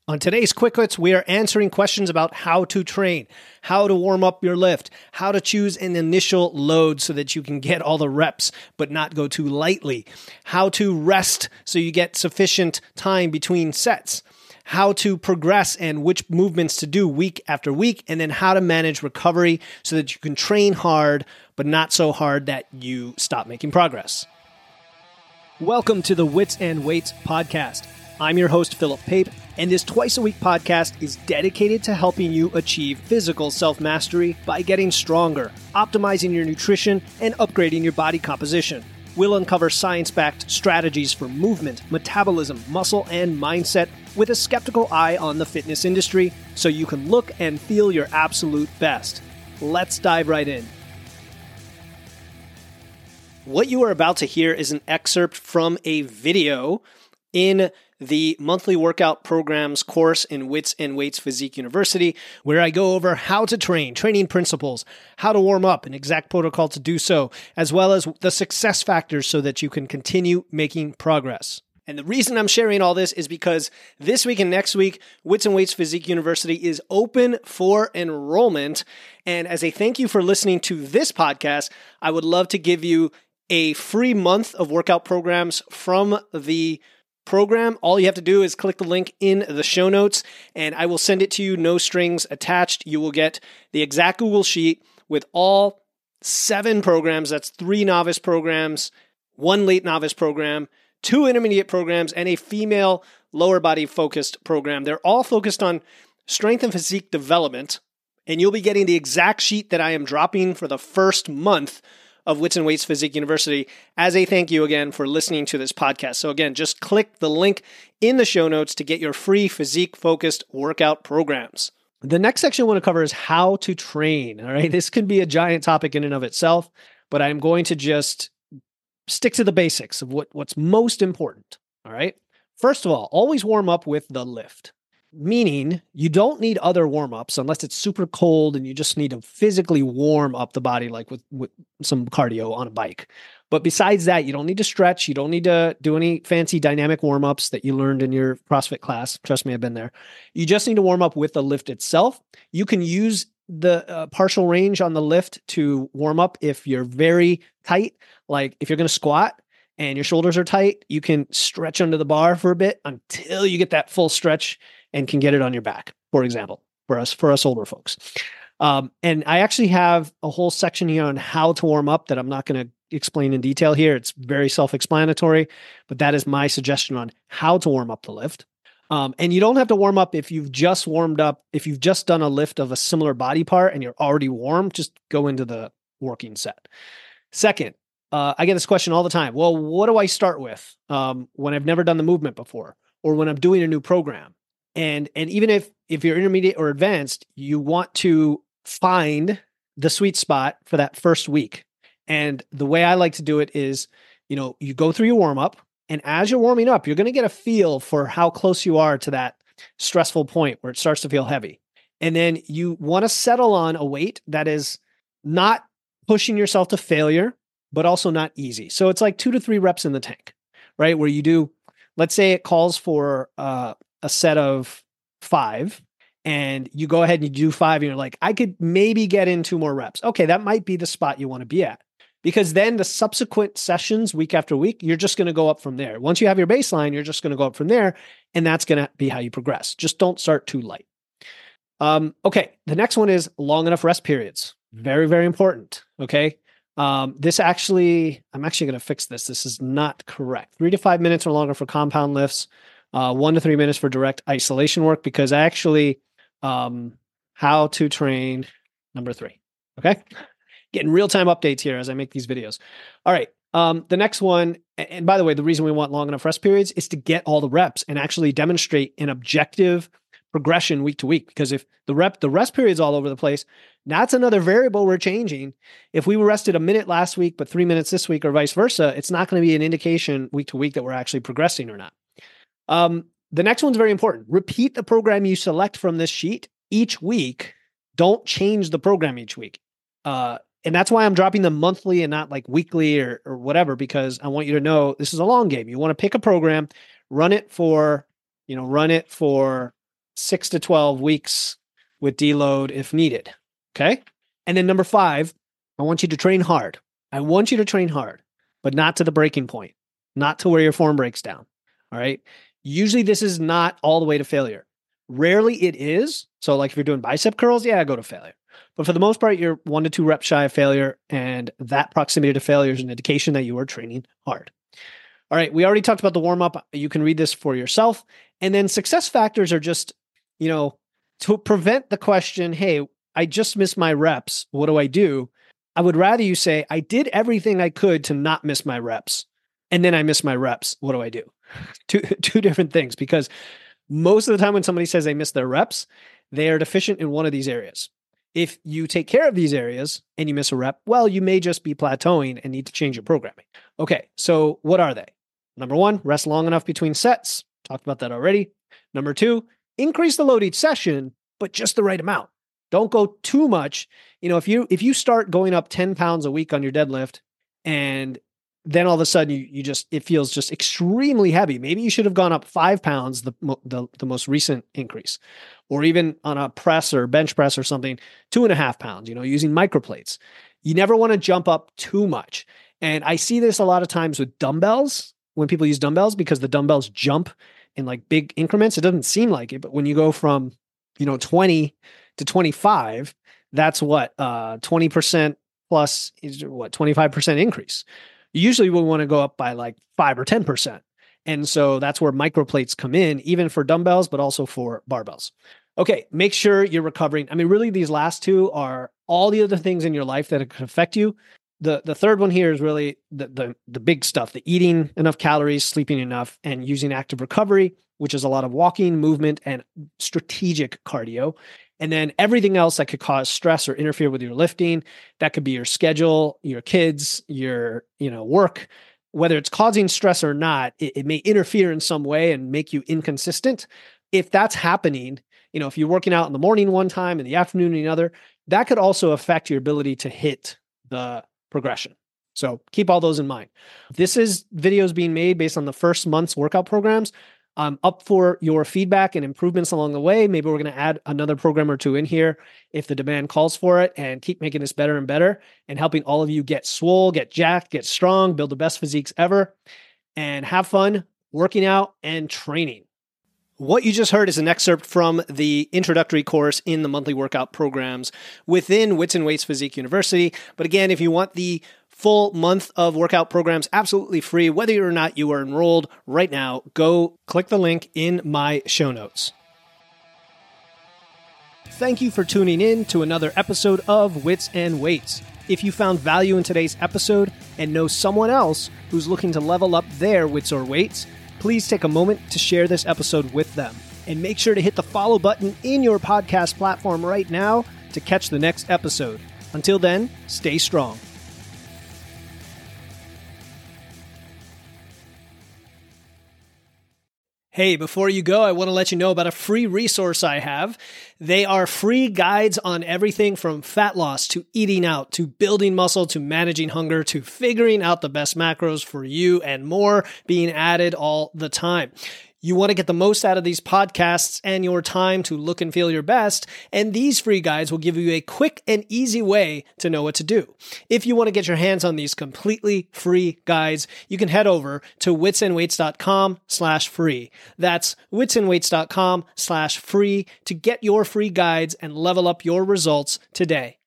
On today's Quick Hits, we are answering questions about how to train, how to warm up your lift, how to choose an initial load so that you can get all the reps but not go too lightly, how to rest so you get sufficient time between sets, how to progress and which movements to do week after week, and then how to manage recovery so that you can train hard but not so hard that you stop making progress. Welcome to the Wits and Weights podcast. I'm your host, Philip Pape, and this twice-a-week podcast is dedicated to helping you achieve physical self-mastery by getting stronger, optimizing your nutrition, and upgrading your body composition. We'll uncover science-backed strategies for movement, metabolism, muscle, and mindset with a skeptical eye on the fitness industry so you can look and feel your absolute best. Let's dive right in. What you are about to hear is an excerpt from a video in the monthly workout programs course in Wits and Weights Physique University, where I go over how to train, training principles, how to warm up, an exact protocol to do so, as well as the success factors so that you can continue making progress. And the reason I'm sharing all this is because this week and next week, Wits and Weights Physique University is open for enrollment. And as a thank you for listening to this podcast, I would love to give you a free month of workout programs from the program. All you have to do is click the link in the show notes and I will send it to you, no strings attached. You will get the exact Google Sheet with all 7 programs. That's 3 novice programs, 1 late novice program, 2 intermediate programs, and a female lower body focused program. They're all focused on strength and physique development, and you'll be getting the exact sheet that I am dropping for the first month of Wits and Weights Physique University as a thank you again for listening to this podcast. So again, just click the link in the show notes to get your free physique-focused workout programs. The next section I want to cover is how to train. All right, this could be a giant topic in and of itself, but I'm going to just stick to the basics of what's most important. All right. First of all, always warm up with the lift. Meaning you don't need other warm-ups unless it's super cold and you just need to physically warm up the body like with some cardio on a bike. But besides that, you don't need to stretch. You don't need to do any fancy dynamic warm-ups that you learned in your CrossFit class. Trust me, I've been there. You just need to warm up with the lift itself. You can use the partial range on the lift to warm up if you're very tight. Like if you're going to squat and your shoulders are tight, you can stretch under the bar for a bit until you get that full stretch and can get it on your back, for example, for us older folks. And I actually have a whole section here on how to warm up that I'm not going to explain in detail here. It's very self-explanatory, but that is my suggestion on how to warm up the lift. And you don't have to warm up if you've just warmed up. If you've just done a lift of a similar body part and you're already warm, just go into the working set. Second, I get this question all the time. Well, what do I start with when I've never done the movement before or when I'm doing a new program? And even if you're intermediate or advanced, you want to find the sweet spot for that first week. And the way I like to do it is, you go through your warm up, and as you're warming up, you're going to get a feel for how close you are to that stressful point where it starts to feel heavy. And then you want to settle on a weight that is not pushing yourself to failure, but also not easy. So it's like 2 to 3 reps in the tank, right? Where you do, let's say it calls for a set of 5 and you go ahead and you do 5 and you're like, I could maybe get in 2 more reps. Okay, that might be the spot you want to be at, because then the subsequent sessions week after week, you're just going to go up from there. Once you have your baseline, you're just going to go up from there, and that's going to be how you progress. Just don't start too light. Okay, the next one is long enough rest periods. Very, very important. Okay. I'm actually going to fix this. This is not correct. 3 to 5 minutes or longer for compound lifts. 1 to 3 minutes for direct isolation work, because how to train number 3. Okay. Getting real-time updates here as I make these videos. All right. The next one, and by the way, the reason we want long enough rest periods is to get all the reps and actually demonstrate an objective progression week to week. Because if the rest period's all over the place, that's another variable we're changing. If we were rested a minute last week, but 3 minutes this week or vice versa, it's not going to be an indication week to week that we're actually progressing or not. The next one's very important. Repeat the program you select from this sheet each week. Don't change the program each week. And that's why I'm dropping them monthly and not like weekly or whatever, because I want you to know this is a long game. You want to pick a program, run it for 6 to 12 weeks with deload if needed. Okay. And then number 5, I want you to train hard. I want you to train hard, but not to the breaking point, not to where your form breaks down. All right. Usually this is not all the way to failure. Rarely it is. So like if you're doing bicep curls, yeah, go to failure. But for the most part, you're 1 to 2 reps shy of failure. And that proximity to failure is an indication that you are training hard. All right. We already talked about the warm up. You can read this for yourself. And then success factors are just, to prevent the question, hey, I just missed my reps. What do I do? I would rather you say, I did everything I could to not miss my reps. And then I missed my reps. What do I do? Two different things, because most of the time when somebody says they miss their reps, they are deficient in one of these areas. If you take care of these areas and you miss a rep, well, you may just be plateauing and need to change your programming. Okay, so what are they? Number 1, rest long enough between sets. Talked about that already. Number 2, increase the load each session, but just the right amount. Don't go too much. If you start going up 10 pounds a week on your deadlift and then all of a sudden it feels just extremely heavy. Maybe you should have gone up 5 pounds, the most recent increase, or even on a press or bench press or something, 2.5 pounds, using microplates. You never want to jump up too much. And I see this a lot of times with dumbbells, when people use dumbbells, because the dumbbells jump in like big increments. It doesn't seem like it, but when you go from, 20 to 25, that's what, 20% plus is what, 25% increase. Usually we want to go up by like 5 or 10%. And so that's where microplates come in, even for dumbbells, but also for barbells. Okay, make sure you're recovering. I mean, really, these last 2 are all the other things in your life that could affect you. The third one here is really the big stuff, the eating enough calories, sleeping enough, and using active recovery, which is a lot of walking, movement, and strategic cardio. And then everything else that could cause stress or interfere with your lifting, that could be your schedule, your kids, your work. Whether it's causing stress or not, it may interfere in some way and make you inconsistent. If that's happening, if you're working out in the morning one time, in the afternoon another, that could also affect your ability to hit the progression. So keep all those in mind. This is videos being made based on the first month's workout programs. I'm up for your feedback and improvements along the way. Maybe we're going to add another program or 2 in here if the demand calls for it, and keep making this better and better and helping all of you get swole, get jacked, get strong, build the best physiques ever, and have fun working out and training. What you just heard is an excerpt from the introductory course in the monthly workout programs within Wits and Weights Physique University. But again, if you want the full month of workout programs absolutely free, whether or not you are enrolled right now, go click the link in my show notes. Thank you for tuning in to another episode of Wits and Weights. If you found value in today's episode and know someone else who's looking to level up their wits or weights, please take a moment to share this episode with them. And make sure to hit the follow button in your podcast platform right now to catch the next episode. Until then, stay strong. Hey, before you go, I want to let you know about a free resource I have. They are free guides on everything from fat loss to eating out to building muscle to managing hunger to figuring out the best macros for you and more, being added all the time. You want to get the most out of these podcasts and your time to look and feel your best, and these free guides will give you a quick and easy way to know what to do. If you want to get your hands on these completely free guides, you can head over to witsandweights.com/free. That's witsandweights.com/free to get your free guides and level up your results today.